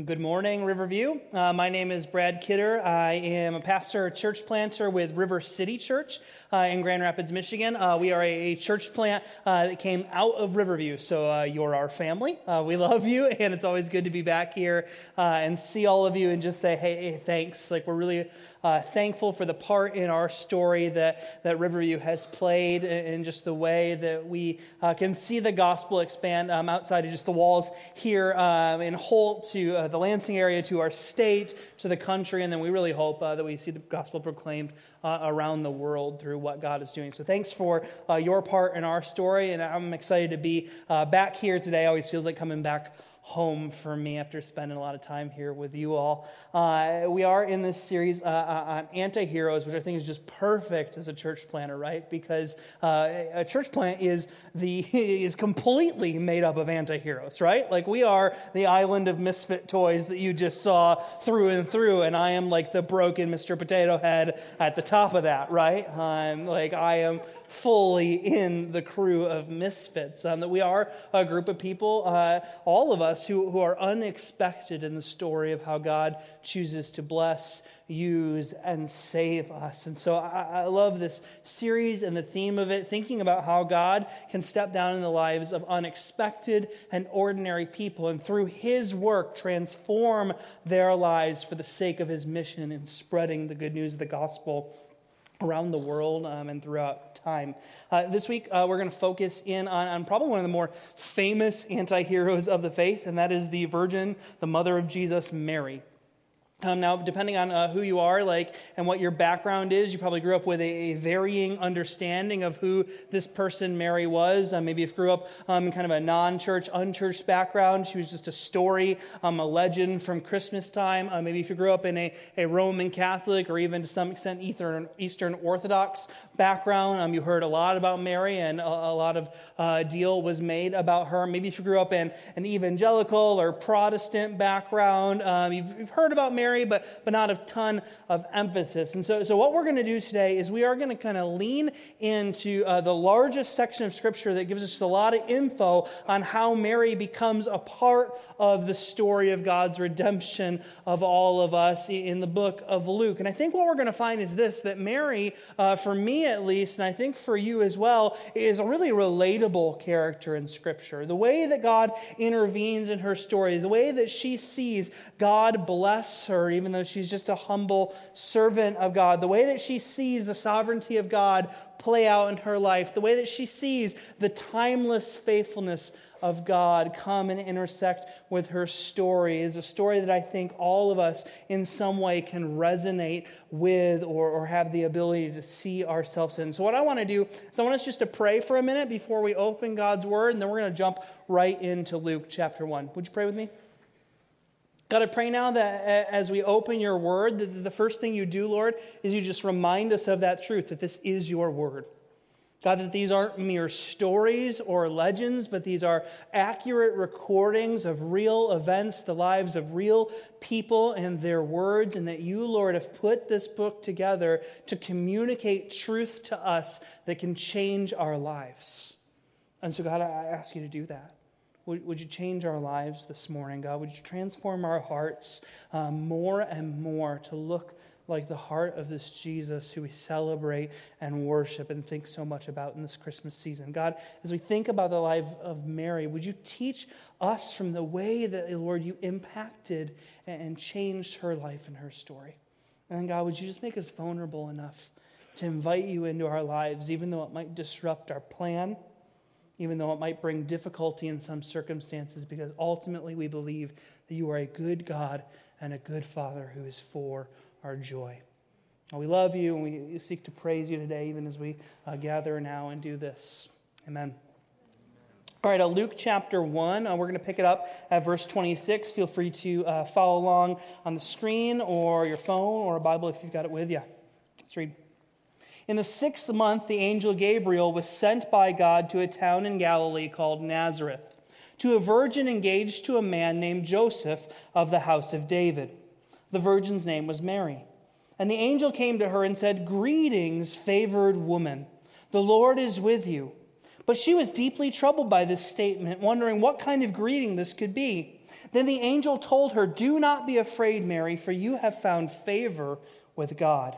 Good morning, Riverview. My name is Brad Kidder. I am a pastor, church planter with River City Church in Grand Rapids, Michigan. We are a church plant that came out of Riverview, so you're our family. We love you, and it's always good to be back here and see all of you and just say, hey, thanks. Like, we're really thankful for the part in our story that Riverview has played and just the way that we can see the gospel expand outside of just the walls here in Holt to the Lansing area, to our state, to the country, and then we really hope that we see the gospel proclaimed around the world through what God is doing. So thanks for your part in our story, and I'm excited to be back here today. Always feels like coming back home for me after spending a lot of time here with you all. We are in this series on anti-heroes, which I think is just perfect as a church planter, right? Because a church plant is completely made up of anti-heroes, right? Like, we are the island of misfit toys that you just saw through and through, and I am like the broken Mr. Potato Head at the top of that, right? I am fully in the crew of misfits. That we are a group of people, all of us, who are unexpected in the story of how God chooses to bless, use, and save us. And so I love this series and the theme of it, thinking about how God can step down in the lives of unexpected and ordinary people, and through His work transform their lives for the sake of His mission in spreading the good news of the gospel around the world and throughout time. This week, we're going to focus in on probably one of the more famous anti-heroes of the faith, and that is the Virgin, the mother of Jesus, Mary. Now, depending on who you are, and what your background is, you probably grew up with a varying understanding of who this person Mary was. Maybe if you grew up in kind of a non-church, unchurched background, she was just a story, a legend from Christmas time. Maybe if you grew up in a Roman Catholic or even to some extent Eastern Orthodox background, you heard a lot about Mary and a lot of deal was made about her. Maybe if you grew up in an evangelical or Protestant background, you've heard about Mary, but not a ton of emphasis. And so what we're going to do today is we are going to kind of lean into the largest section of Scripture that gives us a lot of info on how Mary becomes a part of the story of God's redemption of all of us in the book of Luke. And I think what we're going to find is this, that Mary, for me at least, and I think for you as well, is a really relatable character in Scripture. The way that God intervenes in her story, the way that she sees God bless her, even though she's just a humble servant of God, the way that she sees the sovereignty of God play out in her life, the way that she sees the timeless faithfulness of God come and intersect with her story is a story that I think all of us in some way can resonate with or have the ability to see ourselves in. So what I want to do is I want us just to pray for a minute before we open God's Word, and then we're going to jump right into Luke chapter 1. Would you pray with me? God, I pray now that as we open your word, the first thing you do, Lord, is you just remind us of that truth, that this is your word. God, that these aren't mere stories or legends, but these are accurate recordings of real events, the lives of real people and their words, and that you, Lord, have put this book together to communicate truth to us that can change our lives. And so, God, I ask you to do that. Would you change our lives this morning, God? Would you transform our hearts more and more to look like the heart of this Jesus who we celebrate and worship and think so much about in this Christmas season? God, as we think about the life of Mary, would you teach us from the way that, Lord, you impacted and changed her life and her story? And then, God, would you just make us vulnerable enough to invite you into our lives, even though it might disrupt our plan, even though it might bring difficulty in some circumstances, because ultimately we believe that you are a good God and a good Father who is for our joy. We love you, and we seek to praise you today, even as we gather now and do this. Amen. All right, Luke chapter 1, we're going to pick it up at verse 26. Feel free to follow along on the screen or your phone or a Bible if you've got it with you. Let's read. In the 6th month, the angel Gabriel was sent by God to a town in Galilee called Nazareth, to a virgin engaged to a man named Joseph of the house of David. The virgin's name was Mary. And the angel came to her and said, "Greetings, favored woman. The Lord is with you." But she was deeply troubled by this statement, wondering what kind of greeting this could be. Then the angel told her, "Do not be afraid, Mary, for you have found favor with God.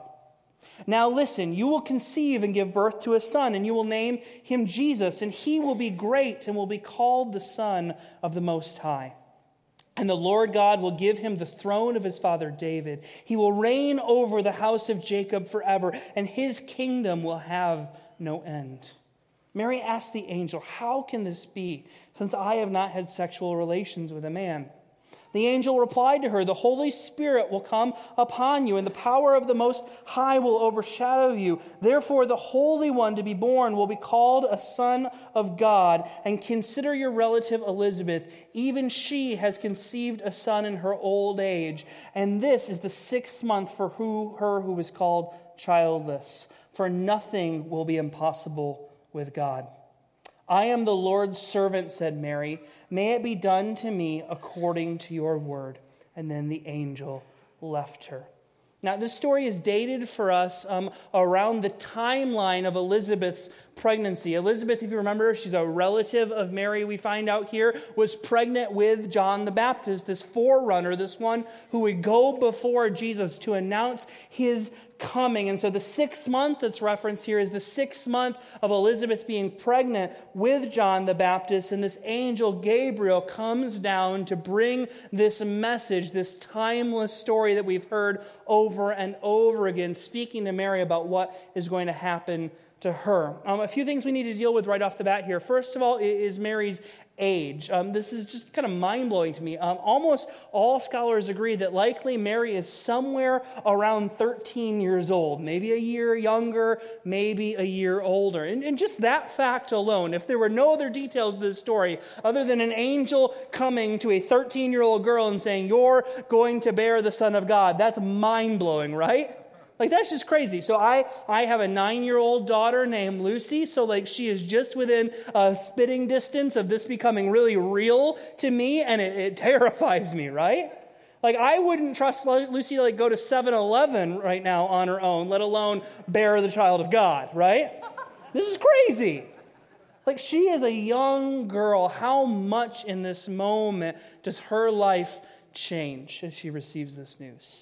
Now listen, you will conceive and give birth to a son, and you will name him Jesus, and he will be great and will be called the Son of the Most High. And the Lord God will give him the throne of his father David. He will reign over the house of Jacob forever, and his kingdom will have no end." Mary asked the angel, "How can this be, since I have not had sexual relations with a man?" The angel replied to her, "The Holy Spirit will come upon you, and the power of the Most High will overshadow you. Therefore, the Holy One to be born will be called a Son of God. And consider your relative Elizabeth. Even she has conceived a son in her old age. And this is the 6th month for her who was called childless. For nothing will be impossible with God." "I am the Lord's servant," said Mary. "May it be done to me according to your word." And then the angel left her. Now, this story is dated for us around the timeline of Elizabeth's pregnancy. Elizabeth, if you remember, she's a relative of Mary, we find out here, was pregnant with John the Baptist, this forerunner, this one who would go before Jesus to announce his coming. And so the 6th month that's referenced here is the 6th month of Elizabeth being pregnant with John the Baptist. And this angel Gabriel comes down to bring this message, this timeless story that we've heard over and over again, speaking to Mary about what is going to happen to her. A few things we need to deal with right off the bat here. First of all is Mary's age. This is just kind of mind-blowing to me. Almost all scholars agree that likely Mary is somewhere around 13 years old, maybe a year younger, maybe a year older. And just that fact alone, if there were no other details to this story other than an angel coming to a 13-year-old girl and saying, "You're going to bear the Son of God," that's mind-blowing, right? Like, that's just crazy. So I have a 9-year-old daughter named Lucy. So, like, she is just within spitting distance of this becoming really real to me. And it terrifies me, right? Like, I wouldn't trust Lucy to, like, go to 7-Eleven right now on her own, let alone bear the child of God, right? This is crazy. Like, she is a young girl. How much in this moment does her life change as she receives this news?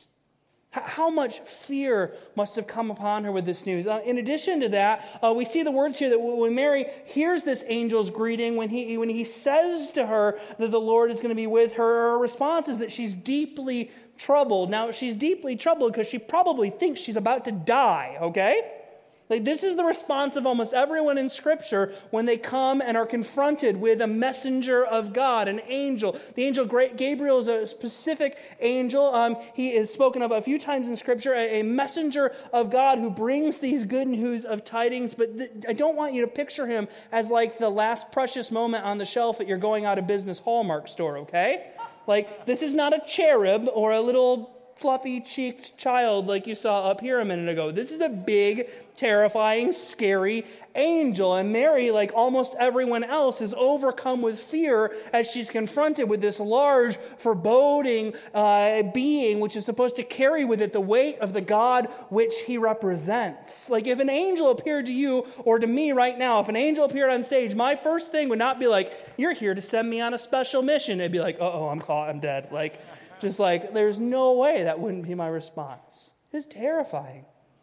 How much fear must have come upon her with this news? In addition to that, we see the words here that when Mary hears this angel's greeting, when he says to her that the Lord is going to be with her, her response is that she's deeply troubled. Now, she's deeply troubled because she probably thinks she's about to die, okay? Like, this is the response of almost everyone in Scripture when they come and are confronted with a messenger of God, an angel. The angel Gabriel is a specific angel. He is spoken of a few times in Scripture, a messenger of God who brings these good news of tidings. But I don't want you to picture him as like the last precious moment on the shelf at your going out of business Hallmark store, okay? Like, this is not a cherub or a little fluffy-cheeked child like you saw up here a minute ago. This is a big, terrifying, scary angel. And Mary, like almost everyone else, is overcome with fear as she's confronted with this large, foreboding being which is supposed to carry with it the weight of the God which he represents. Like, if an angel appeared to you or to me right now, if an angel appeared on stage, my first thing would not be like, "You're here to send me on a special mission." It'd be like, "Uh-oh, I'm caught, I'm dead." Like, just like, there's no way that wouldn't be my response. It's terrifying.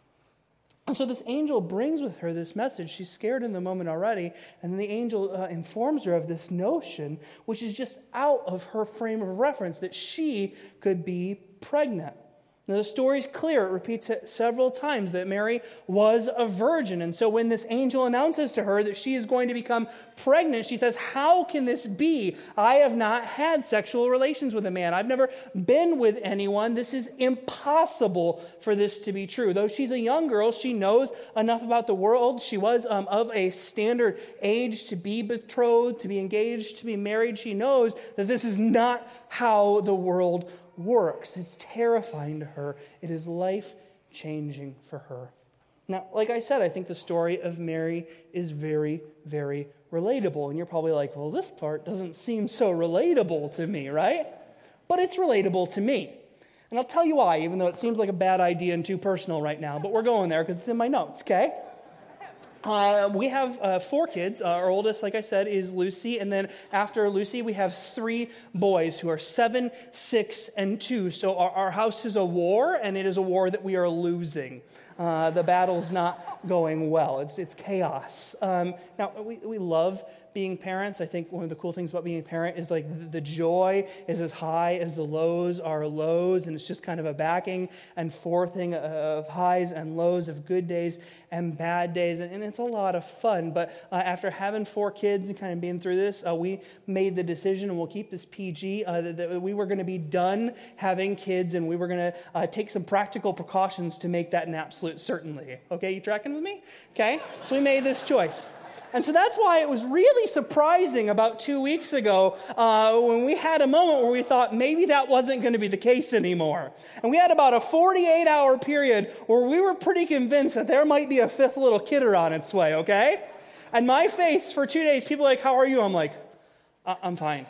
And so this angel brings with her this message. She's scared in the moment already. And then the angel informs her of this notion, which is just out of her frame of reference, that she could be pregnant. Now, the story's clear. It repeats it several times that Mary was a virgin. And so when this angel announces to her that she is going to become pregnant, she says, "How can this be? I have not had sexual relations with a man. I've never been with anyone. This is impossible for this to be true." Though she's a young girl, she knows enough about the world. She was of a standard age to be betrothed, to be engaged, to be married. She knows that this is not how the world works. It's terrifying to her. It is life-changing for her. Now, like I said, I think the story of Mary is very, very relatable. And you're probably like, "Well, this part doesn't seem so relatable to me," right? But it's relatable to me. And I'll tell you why, even though it seems like a bad idea and too personal right now. But we're going there because it's in my notes, okay? We have 4 kids. Our oldest, like I said, is Lucy. And then after Lucy, we have 3 boys who are 7, 6, and 2. So our house is a war, and it is a war that we are losing. The battle's not going well. It's chaos. Now, we love being parents. I think one of the cool things about being a parent is like the joy is as high as the lows are lows, and it's just kind of a backing and forthing of highs and lows, of good days and bad days, and it's a lot of fun. But after having 4 kids and kind of being through this, we made the decision, and we'll keep this PG, that we were going to be done having kids, and we were going to take some practical precautions to make that an absolute certainty. Okay, you tracking with me? Okay, so we made this choice. And so that's why it was really surprising about 2 weeks ago when we had a moment where we thought maybe that wasn't going to be the case anymore. And we had about a 48-hour period where we were pretty convinced that there might be a 5th little kidder on its way, okay? And my face for 2 days, people are like, how are you? I'm like, I'm fine.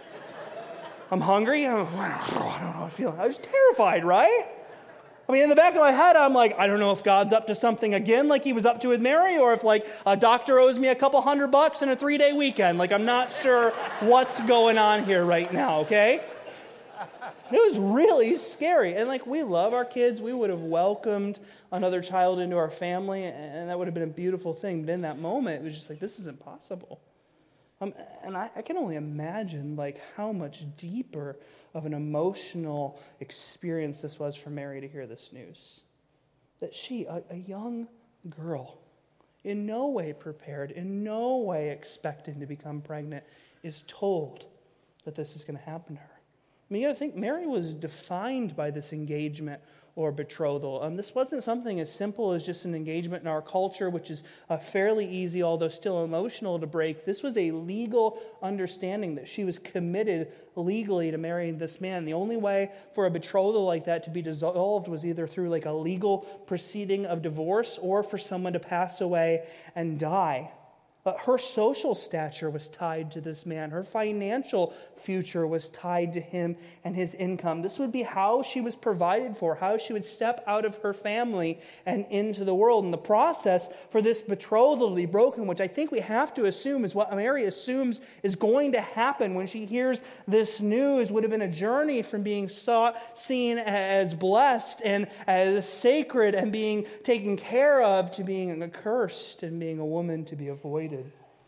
I'm hungry. I don't know how I feel. I was terrified, right? I mean, in the back of my head, I'm like, I don't know if God's up to something again like he was up to with Mary, or if like a doctor owes me a couple $100 in a 3-day weekend. Like, I'm not sure what's going on here right now, okay? It was really scary. And like, we love our kids. We would have welcomed another child into our family, and that would have been a beautiful thing. But in that moment, it was just like, this is impossible. And I can only imagine like how much deeper of an emotional experience this was for Mary to hear this news. That she, a young girl, in no way prepared, in no way expecting to become pregnant, is told that this is going to happen to her. I mean, you got to think, Mary was defined by this engagement or betrothal. This wasn't something as simple as just an engagement in our culture, which is fairly easy, although still emotional to break. This was a legal understanding that she was committed legally to marrying this man. The only way for a betrothal like that to be dissolved was either through like a legal proceeding of divorce or for someone to pass away and die. Her social stature was tied to this man. Her financial future was tied to him and his income. This would be how she was provided for, how she would step out of her family and into the world. And the process for this betrothal to be broken, which I think we have to assume is what Mary assumes is going to happen when she hears this news, would have been a journey from being seen as blessed and as sacred and being taken care of to being accursed and being a woman to be avoided.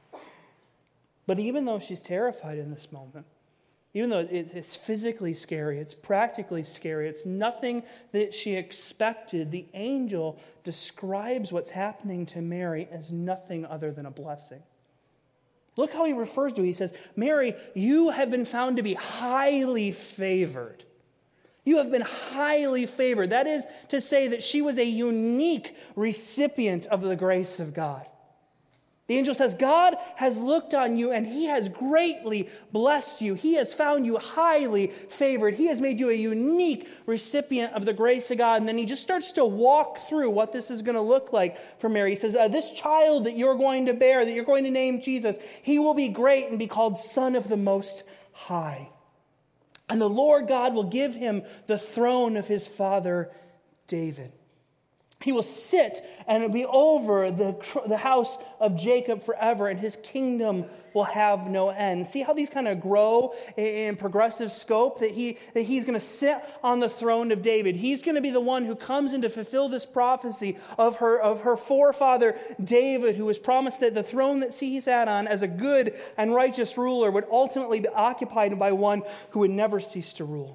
But even though she's terrified in this moment, even though it's physically scary, it's practically scary, it's nothing that she expected, the angel describes what's happening to Mary as nothing other than a blessing. Look how he refers to it. He says, Mary, you have been found to be highly favored. You have been highly favored. That is to say that she was a unique recipient of the grace of God. The angel says, God has looked on you and he has greatly blessed you. He has found you highly favored. He has made you a unique recipient of the grace of God. And then he just starts to walk through what this is going to look like for Mary. He says, this child that you're going to bear, that you're going to name Jesus, he will be great and be called Son of the Most High. And the Lord God will give him the throne of his father David. He will sit and be over the house of Jacob forever, and his kingdom will have no end. See how these kind of grow in progressive scope? That he's going to sit on the throne of David. He's going to be the one who comes in to fulfill this prophecy of her forefather David, who was promised that the throne that he sat on as a good and righteous ruler would ultimately be occupied by one who would never cease to rule.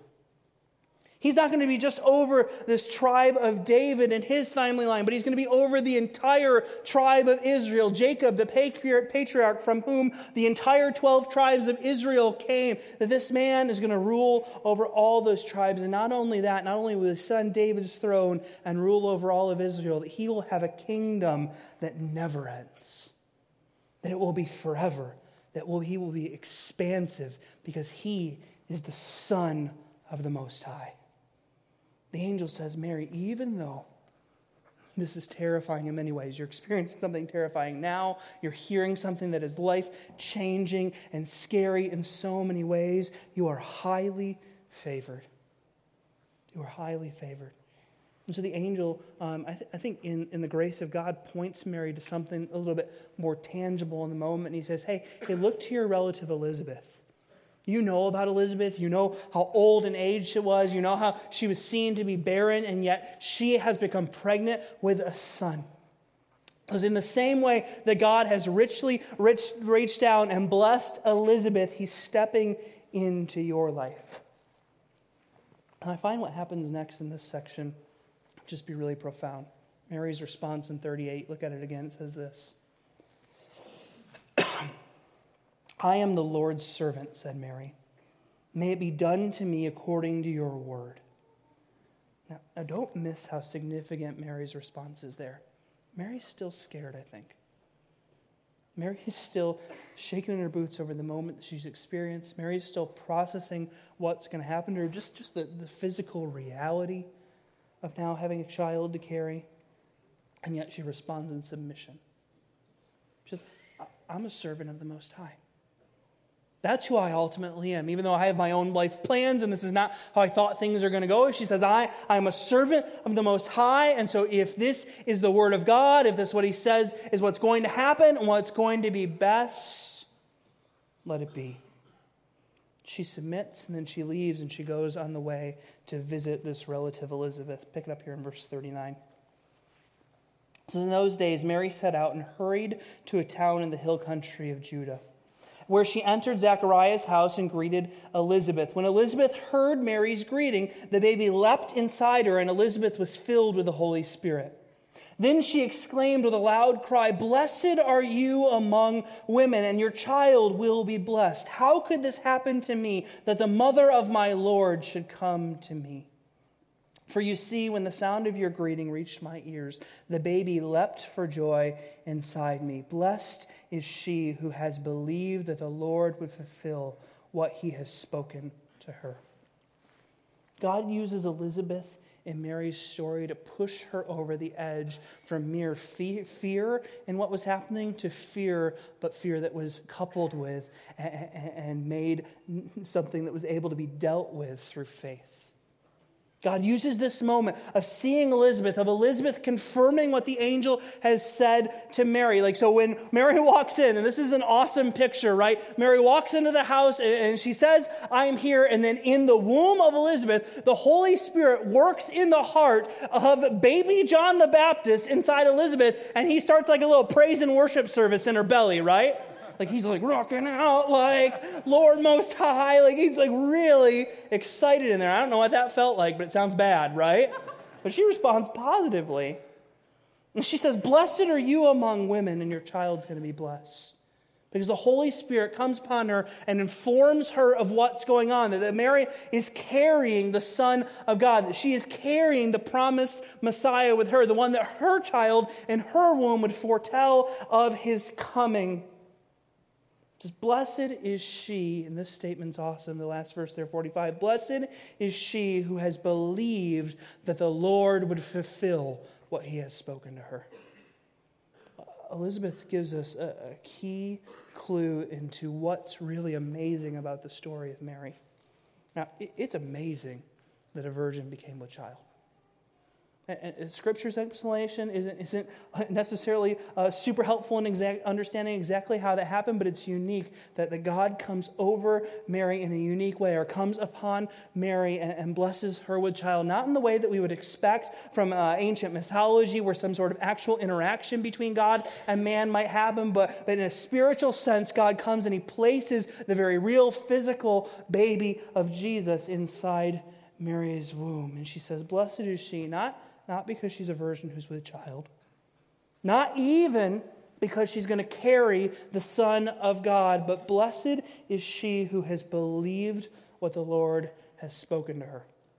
He's not going to be just over this tribe of David and his family line, but he's going to be over the entire tribe of Israel. Jacob, the patriarch from whom the entire 12 tribes of Israel came, that this man is going to rule over all those tribes. And not only that, not only will his son David's throne and rule over all of Israel, that he will have a kingdom that never ends, that it will be forever, that he will be expansive because he is the Son of the Most High. The angel says, Mary, even though this is terrifying in many ways, you're experiencing something terrifying now, you're hearing something that is life-changing and scary in so many ways, you are highly favored. You are highly favored. And so the angel, I think in the grace of God, points Mary to something a little bit more tangible in the moment. And he says, hey, look to your relative Elizabeth. You know about Elizabeth. You know how old in age she was. You know how she was seen to be barren, and yet she has become pregnant with a son. Because in the same way that God has richly reached down and blessed Elizabeth, he's stepping into your life. And I find what happens next in this section just be really profound. Mary's response in 38, look at it again, it says this. I am the Lord's servant, said Mary. May it be done to me according to your word. Now don't miss how significant Mary's response is there. Mary's still scared, I think. Mary's still shaking in her boots over the moment that she's experienced. Mary's still processing what's going to happen to her, just the physical reality of now having a child to carry. And yet she responds in submission. She says, I'm a servant of the Most High. That's who I ultimately am, even though I have my own life plans and this is not how I thought things are going to go. She says, I'm a servant of the Most High, and so if this is the Word of God, if this what He says is what's going to happen and what's going to be best, let it be. She submits, and then she leaves, and she goes on the way to visit this relative Elizabeth. Pick it up here in verse 39. So in those days, Mary set out and hurried to a town in the hill country of Judah, where she entered Zechariah's house and greeted Elizabeth. When Elizabeth heard Mary's greeting, the baby leapt inside her, and Elizabeth was filled with the Holy Spirit. Then she exclaimed with a loud cry, "Blessed are you among women, and your child will be blessed. How could this happen to me, that the mother of my Lord should come to me? For you see, when the sound of your greeting reached my ears, the baby leapt for joy inside me. Blessed is she who has believed that the Lord would fulfill what he has spoken to her." God uses Elizabeth in Mary's story to push her over the edge from mere fear in what was happening to fear, but fear that was coupled with and made something that was able to be dealt with through faith. God uses this moment of seeing Elizabeth, of Elizabeth confirming what the angel has said to Mary. So when Mary walks in, and this is an awesome picture, right? Mary walks into the house and she says, I am here. And then in the womb of Elizabeth, the Holy Spirit works in the heart of baby John the Baptist inside Elizabeth. And he starts like a little praise and worship service in her belly, right? He's rocking out Lord Most High. He's really excited in there. I don't know what that felt like, but it sounds bad, right? But she responds positively. And she says, blessed are you among women, and your child's going to be blessed. Because the Holy Spirit comes upon her and informs her of what's going on. That Mary is carrying the Son of God. That she is carrying the promised Messiah with her. The one that her child in her womb would foretell of his coming. It says, blessed is she, and this statement's awesome, the last verse there, 45. Blessed is she who has believed that the Lord would fulfill what he has spoken to her. Elizabeth gives us a key clue into what's really amazing about the story of Mary. Now, it's amazing that a virgin became with child. And Scripture's explanation isn't necessarily super helpful in understanding exactly how that happened, but it's unique that God comes over Mary in a unique way, or comes upon Mary and blesses her with child, not in the way that we would expect from ancient mythology, where some sort of actual interaction between God and man might happen, but in a spiritual sense, God comes and he places the very real physical baby of Jesus inside Mary's womb. And she says, blessed is she, not because she's a virgin who's with child, not even because she's going to carry the Son of God, but blessed is she who has believed what the Lord has spoken to her.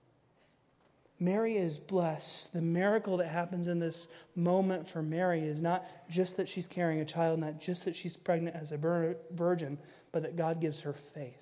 Mary is blessed. The miracle that happens in this moment for Mary is not just that she's carrying a child, not just that she's pregnant as a virgin, but that God gives her faith.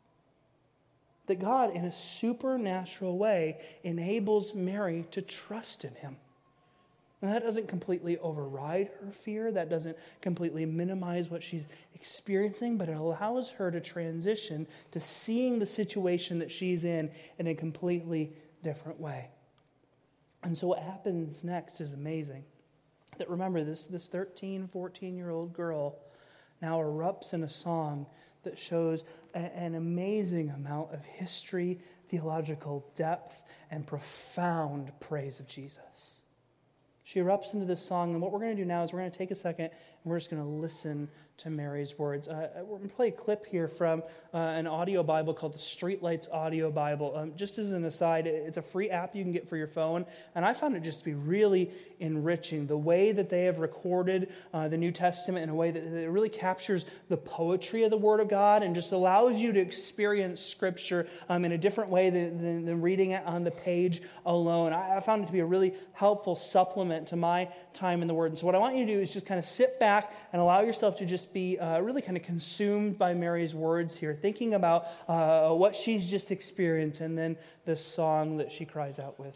That God, in a supernatural way, enables Mary to trust in him. And that doesn't completely override her fear. That doesn't completely minimize what she's experiencing, but it allows her to transition to seeing the situation that she's in a completely different way. And so what happens next is amazing. That remember, this 13, 14-year-old girl now erupts in a song that shows an amazing amount of history, theological depth, and profound praise of Jesus. She erupts into this song, and what we're going to do now is we're going to take a second and we're just going to listen to Mary's words. We're going to play a clip here from an audio Bible called the Streetlights Audio Bible. Just as an aside, it's a free app you can get for your phone, and I found it just to be really enriching. The way that they have recorded the New Testament in a way that really captures the poetry of the Word of God and just allows you to experience Scripture in a different way than reading it on the page alone. I found it to be a really helpful supplement to my time in the Word. And so what I want you to do is just kind of sit back and allow yourself to just be really kind of consumed by Mary's words here, thinking about what she's just experienced and then the song that she cries out with.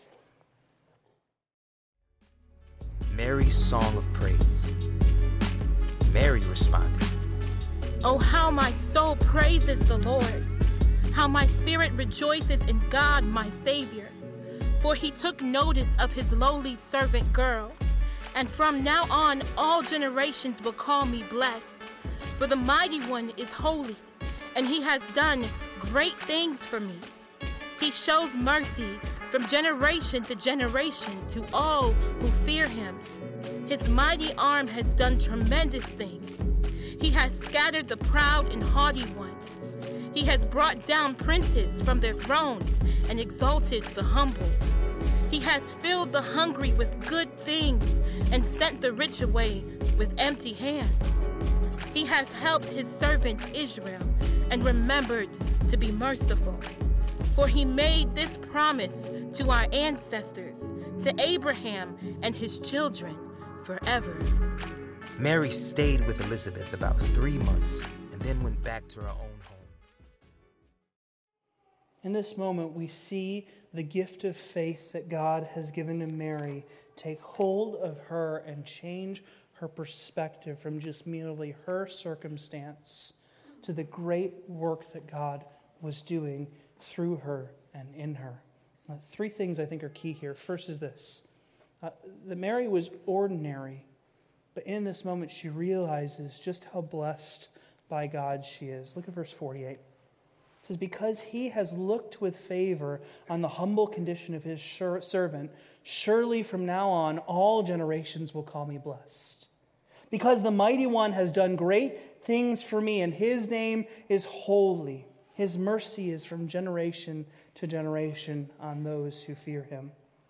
Mary's song of praise. Mary responded, "Oh, how my soul praises the Lord, how my spirit rejoices in God my Savior. For he took notice of his lowly servant girl, and from now on all generations will call me blessed. For the Mighty One is holy, and he has done great things for me. He shows mercy from generation to generation to all who fear him. His mighty arm has done tremendous things. He has scattered the proud and haughty ones. He has brought down princes from their thrones and exalted the humble. He has filled the hungry with good things and sent the rich away with empty hands. He has helped his servant Israel and remembered to be merciful. For he made this promise to our ancestors, to Abraham and his children forever." Mary stayed with Elizabeth about 3 months and then went back to her own home. In this moment, we see the gift of faith that God has given to Mary take hold of her and change her perspective from just merely her circumstance to the great work that God was doing through her and in her. Three things I think are key here. First is this, that Mary was ordinary, but in this moment she realizes just how blessed by God she is. Look at verse 48. It says, "Because he has looked with favor on the humble condition of his servant, surely from now on all generations will call me blessed. Because the Mighty One has done great things for me, and his name is holy. His mercy is from generation to generation on those who fear him."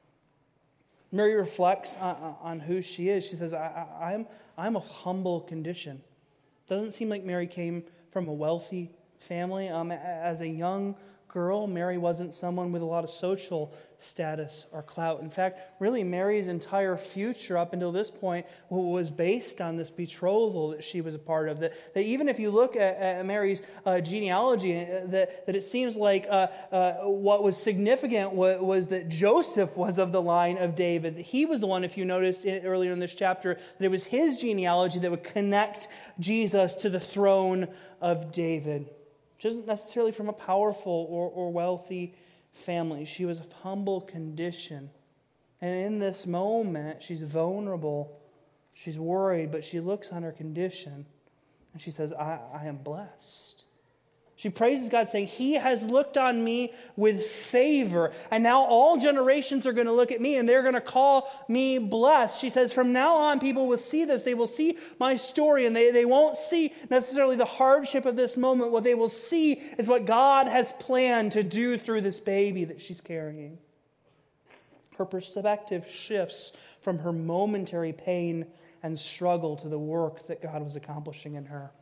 Mary reflects on who she is. She says, I'm of humble condition. Doesn't seem like Mary came from a wealthy family. As a young girl, Mary wasn't someone with a lot of social status or clout. In fact, really, Mary's entire future up until this point was based on this betrothal that she was a part of. That even if you look at Mary's genealogy, that it seems like what was significant was that Joseph was of the line of David. He was the one, if you noticed earlier in this chapter, that it was his genealogy that would connect Jesus to the throne of David. She isn't necessarily from a powerful or wealthy family. She was of humble condition. And in this moment, she's vulnerable. She's worried, but she looks on her condition and she says, I am blessed. She praises God, saying, he has looked on me with favor, and now all generations are going to look at me, and they're going to call me blessed. She says, from now on, people will see this. They will see my story, and they won't see necessarily the hardship of this moment. What they will see is what God has planned to do through this baby that she's carrying. Her perspective shifts from her momentary pain and struggle to the work that God was accomplishing in her.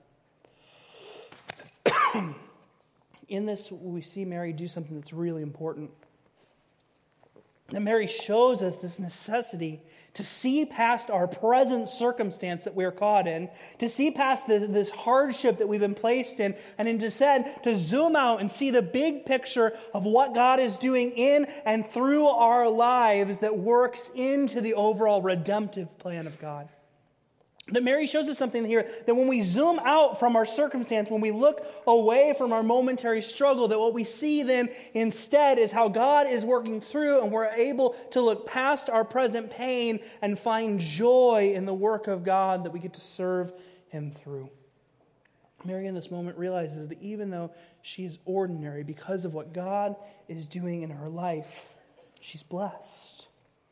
In this, we see Mary do something that's really important. And Mary shows us this necessity to see past our present circumstance that we're caught in, to see past this hardship that we've been placed in, and instead to zoom out and see the big picture of what God is doing in and through our lives that works into the overall redemptive plan of God. That Mary shows us something here, that when we zoom out from our circumstance, when we look away from our momentary struggle, that what we see then instead is how God is working through, and we're able to look past our present pain and find joy in the work of God that we get to serve Him through. Mary in this moment realizes that even though she is ordinary, because of what God is doing in her life, she's blessed.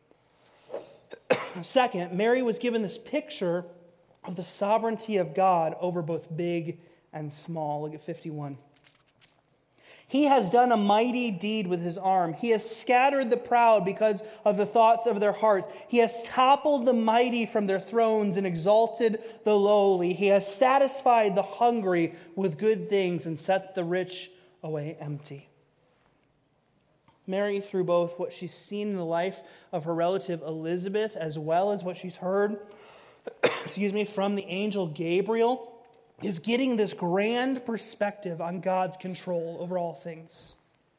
Second, Mary was given this picture of the sovereignty of God over both big and small. Look at 51. He has done a mighty deed with his arm. He has scattered the proud because of the thoughts of their hearts. He has toppled the mighty from their thrones and exalted the lowly. He has satisfied the hungry with good things and set the rich away empty. Mary, through both what she's seen in the life of her relative Elizabeth as well as what she's heard from the angel Gabriel, is getting this grand perspective on God's control over all things.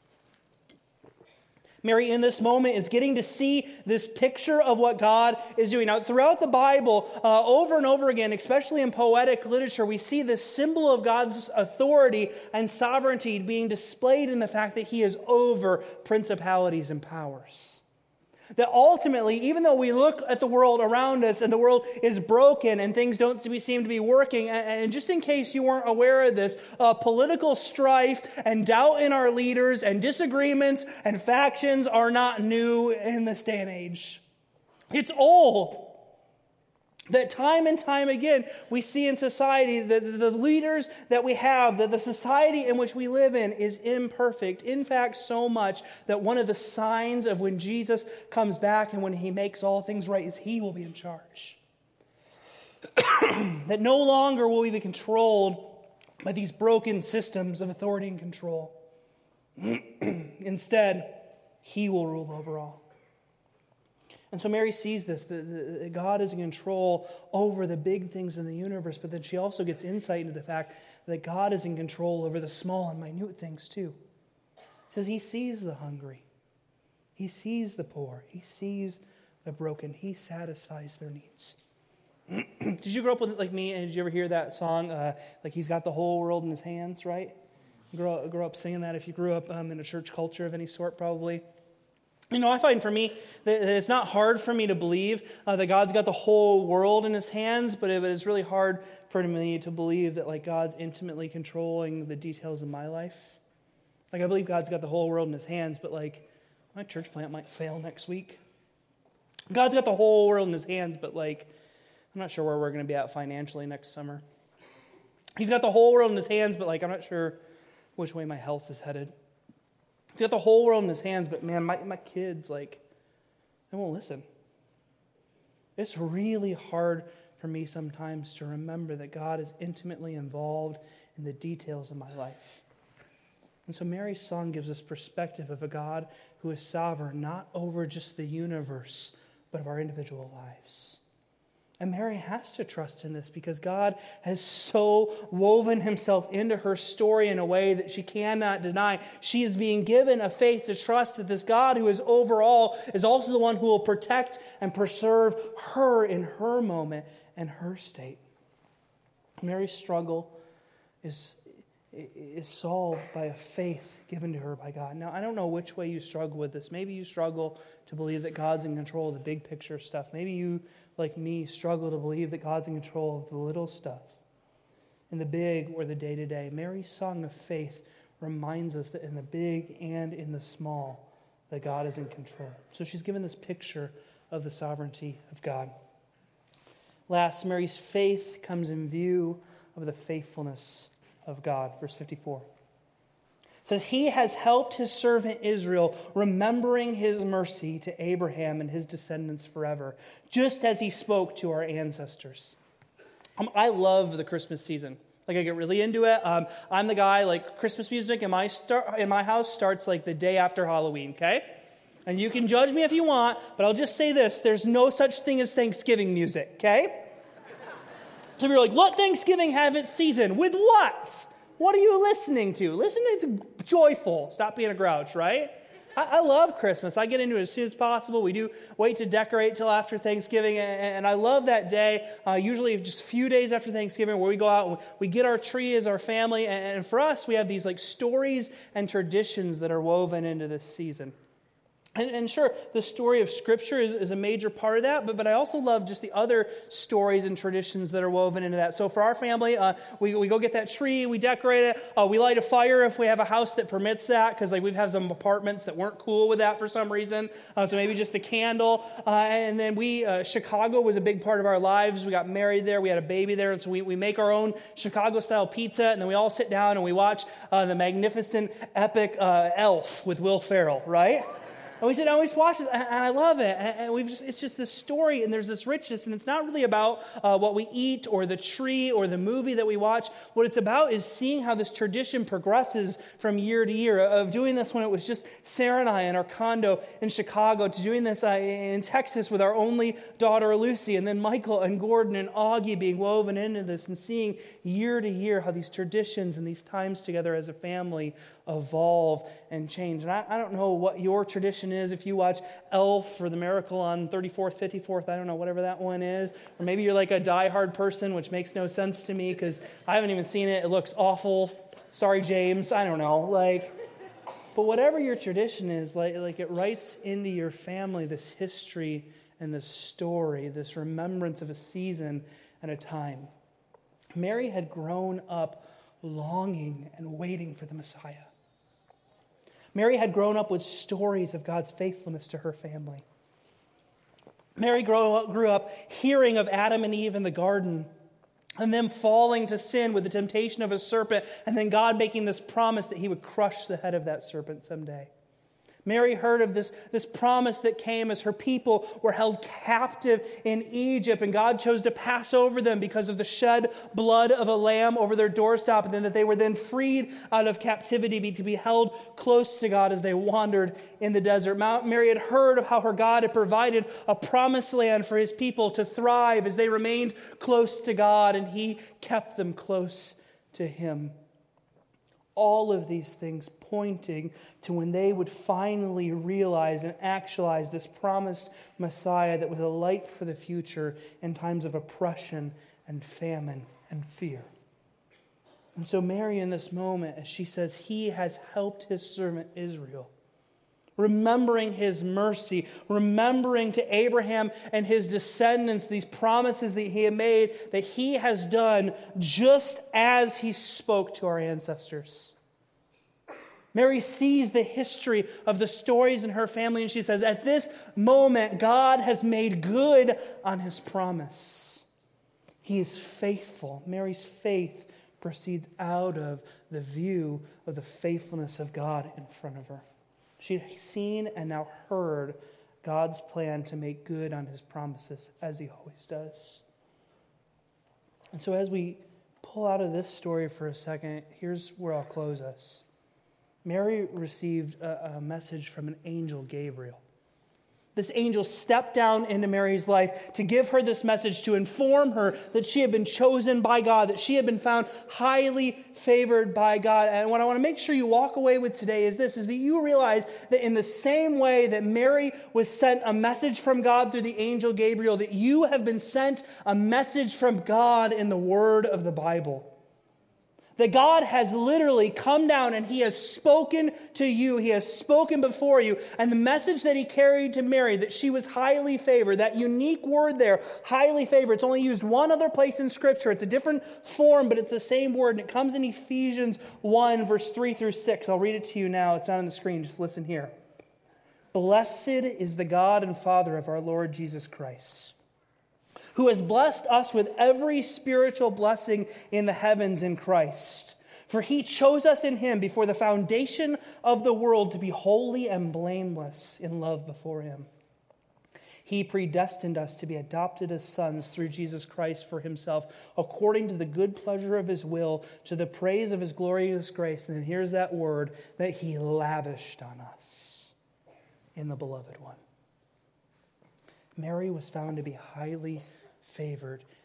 Mary, in this moment, is getting to see this picture of what God is doing. Now, throughout the Bible, over and over again, especially in poetic literature, we see this symbol of God's authority and sovereignty being displayed in the fact that He is over principalities and powers. That ultimately, even though we look at the world around us and the world is broken and things don't seem to be working, and just in case you weren't aware of this, political strife and doubt in our leaders and disagreements and factions are not new in this day and age. It's old. That time and time again, we see in society that the leaders that we have, that the society in which we live in is imperfect. In fact, so much that one of the signs of when Jesus comes back and when He makes all things right is He will be in charge. That no longer will we be controlled by these broken systems of authority and control. Instead, He will rule over all. And so Mary sees this, that God is in control over the big things in the universe, but then she also gets insight into the fact that God is in control over the small and minute things too. It says He sees the hungry. He sees the poor. He sees the broken. He satisfies their needs. Did you grow up with like me, and did you ever hear that song, like He's got the whole world in His hands, right? You grow up singing that if you grew up in a church culture of any sort, probably. You know, I find for me that it's not hard for me to believe that God's got the whole world in His hands, but it's really hard for me to believe that like God's intimately controlling the details of my life. Like I believe God's got the whole world in His hands, but like my church plant might fail next week. God's got the whole world in His hands, but like I'm not sure where we're going to be at financially next summer. He's got the whole world in His hands, but like I'm not sure which way my health is headed. He's got the whole world in His hands, but man, my kids, like, they won't listen. It's really hard for me sometimes to remember that God is intimately involved in the details of my life. And so Mary's song gives us perspective of a God who is sovereign, not over just the universe, but of our individual lives. And Mary has to trust in this because God has so woven Himself into her story in a way that she cannot deny. She is being given a faith to trust that this God who is over all is also the one who will protect and preserve her in her moment and her state. Mary's struggle is solved by a faith given to her by God. Now, I don't know which way you struggle with this. Maybe you struggle to believe that God's in control of the big picture stuff. Maybe you, like me, struggle to believe that God's in control of the little stuff, in the big or the day-to-day. Mary's song of faith reminds us that in the big and in the small, that God is in control. So she's given this picture of the sovereignty of God. Last, Mary's faith comes in view of the faithfulness of God. Verse 54. It says, He has helped His servant Israel, remembering His mercy to Abraham and his descendants forever, just as He spoke to our ancestors. I love the Christmas season. Like, I get really into it. I'm the guy, like, Christmas music in my house starts like the day after Halloween, okay? And you can judge me if you want, but I'll just say this. There's no such thing as Thanksgiving music, okay? So you're like, let Thanksgiving have its season. With what? What are you listening to? Listen to joyful. Stop being a grouch, right? I love Christmas. I get into it as soon as possible. We do wait to decorate till after Thanksgiving, and I love that day, usually just a few days after Thanksgiving, where we go out and we get our tree as our family, and for us, we have these like stories and traditions that are woven into this season. And sure, the story of Scripture is a major part of that, but I also love just the other stories and traditions that are woven into that. So for our family, we go get that tree, we decorate it, we light a fire if we have a house that permits that, because like we've had some apartments that weren't cool with that for some reason, so maybe just a candle. And then Chicago was a big part of our lives. We got married there, we had a baby there, and so we make our own Chicago-style pizza, and then we all sit down and we watch the magnificent, epic Elf with Will Ferrell, right? And we sit down and we watch this, and I love it. And it's just this story, and there's this richness, and it's not really about what we eat or the tree or the movie that we watch. What it's about is seeing how this tradition progresses from year to year, of doing this when it was just Sarah and I in our condo in Chicago, to doing this in Texas with our only daughter, Lucy, and then Michael and Gordon and Augie being woven into this, and seeing year to year how these traditions and these times together as a family evolve and change. And I don't know what your tradition is, if you watch Elf or The Miracle on 34th, 54th, I don't know, whatever that one is. Or maybe you're like a diehard person, which makes no sense to me because I haven't even seen it. It looks awful. Sorry, James. I don't know. But whatever your tradition is, like it writes into your family this history and this story, this remembrance of a season and a time. Mary had grown up longing and waiting for the Messiah. Mary had grown up with stories of God's faithfulness to her family. Mary grew up hearing of Adam and Eve in the garden, and them falling to sin with the temptation of a serpent, and then God making this promise that he would crush the head of that serpent someday. Mary heard of this promise that came as her people were held captive in Egypt, and God chose to pass over them because of the shed blood of a lamb over their doorstep, and then that they were then freed out of captivity to be held close to God as they wandered in the desert. Mary had heard of how her God had provided a promised land for his people to thrive as they remained close to God, and he kept them close to him. All of these things pointing to when they would finally realize and actualize this promised Messiah that was a light for the future in times of oppression and famine and fear. And so Mary, in this moment, as she says, he has helped his servant Israel, remembering his mercy, remembering to Abraham and his descendants these promises that he had made, that he has done just as he spoke to our ancestors. Mary sees the history of the stories in her family, and she says, at this moment, God has made good on his promise. He is faithful. Mary's faith proceeds out of the view of the faithfulness of God in front of her. She had seen and now heard God's plan to make good on his promises, as he always does. And so as we pull out of this story for a second, here's where I'll close us. Mary received a message from an angel, Gabriel. This angel stepped down into Mary's life to give her this message, to inform her that she had been chosen by God, that she had been found highly favored by God. And what I want to make sure you walk away with today is this, is that you realize that in the same way that Mary was sent a message from God through the angel Gabriel, that you have been sent a message from God in the Word of the Bible. That God has literally come down and he has spoken to you. He has spoken before you. And the message that he carried to Mary, that she was highly favored, that unique word there, highly favored. It's only used one other place in Scripture. It's a different form, but it's the same word. And it comes in Ephesians 1, verse 3 through 6. I'll read it to you now. It's on the screen. Just listen here. Blessed is the God and Father of our Lord Jesus Christ, who has blessed us with every spiritual blessing in the heavens in Christ. For he chose us in him before the foundation of the world to be holy and blameless in love before him. He predestined us to be adopted as sons through Jesus Christ for himself, according to the good pleasure of his will, to the praise of his glorious grace. And then here's that word, that he lavished on us in the beloved one. Mary was found to be highly favored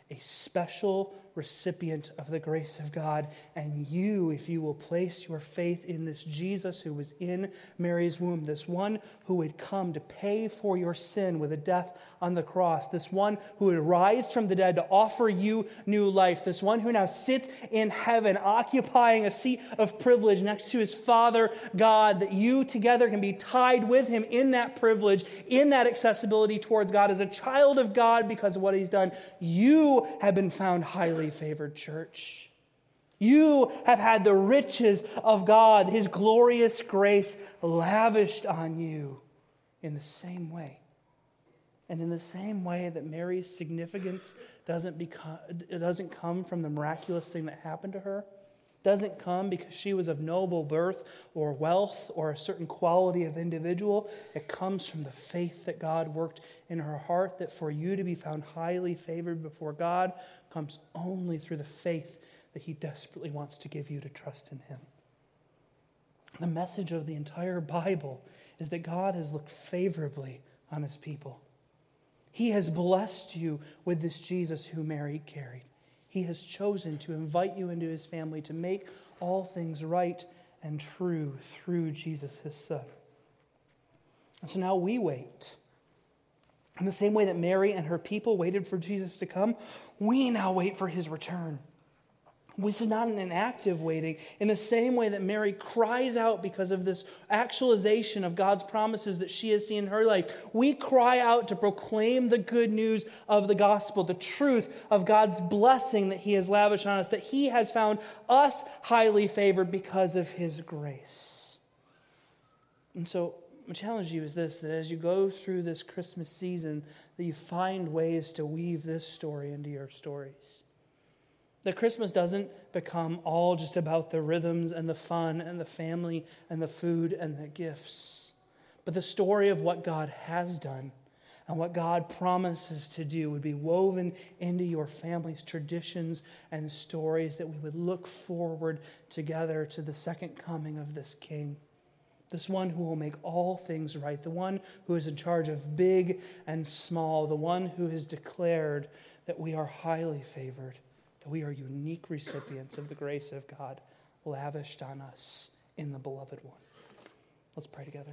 a special recipient of the grace of God. And you, if you will place your faith in this Jesus who was in Mary's womb, this one who would come to pay for your sin with a death on the cross, this one who would rise from the dead to offer you new life, this one who now sits in heaven occupying a seat of privilege next to his Father God, that you together can be tied with him in that privilege, in that accessibility towards God as a child of God because of what he's done. You have been found highly favored, church. You have had the riches of God, his glorious grace lavished on you in the same way. And in the same way that Mary's significance doesn't come from the miraculous thing that happened to her, doesn't come because she was of noble birth or wealth or a certain quality of individual. It comes from the faith that God worked in her heart, that for you to be found highly favored before God comes only through the faith that he desperately wants to give you to trust in him. The message of the entire Bible is that God has looked favorably on his people. He has blessed you with this Jesus who Mary carried. He has chosen to invite you into his family to make all things right and true through Jesus, his son. And so now we wait. In the same way that Mary and her people waited for Jesus to come, we now wait for his return. This is not an inactive waiting. In the same way that Mary cries out because of this actualization of God's promises that she has seen in her life, we cry out to proclaim the good news of the gospel, the truth of God's blessing that he has lavished on us, that he has found us highly favored because of his grace. And so my challenge to you is this, that as you go through this Christmas season, that you find ways to weave this story into your stories. That Christmas doesn't become all just about the rhythms and the fun and the family and the food and the gifts, but the story of what God has done and what God promises to do would be woven into your family's traditions and stories, that we would look forward together to the second coming of this King, this one who will make all things right, the one who is in charge of big and small, the one who has declared that we are highly favored. We are unique recipients of the grace of God lavished on us in the beloved one. Let's pray together.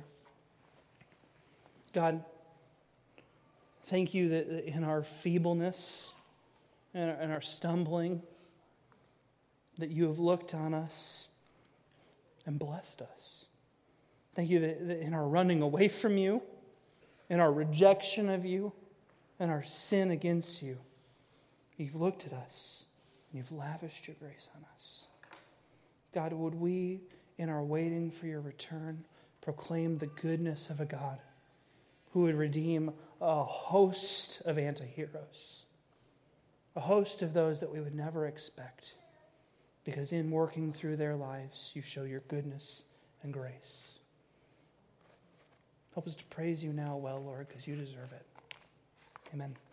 God, thank you that in our feebleness and our stumbling, that you have looked on us and blessed us. Thank you that in our running away from you, in our rejection of you, and our sin against you, you've looked at us. You've lavished your grace on us. God, would we, in our waiting for your return, proclaim the goodness of a God who would redeem a host of anti-heroes, a host of those that we would never expect, because in working through their lives, you show your goodness and grace. Help us to praise you now well, Lord, because you deserve it. Amen.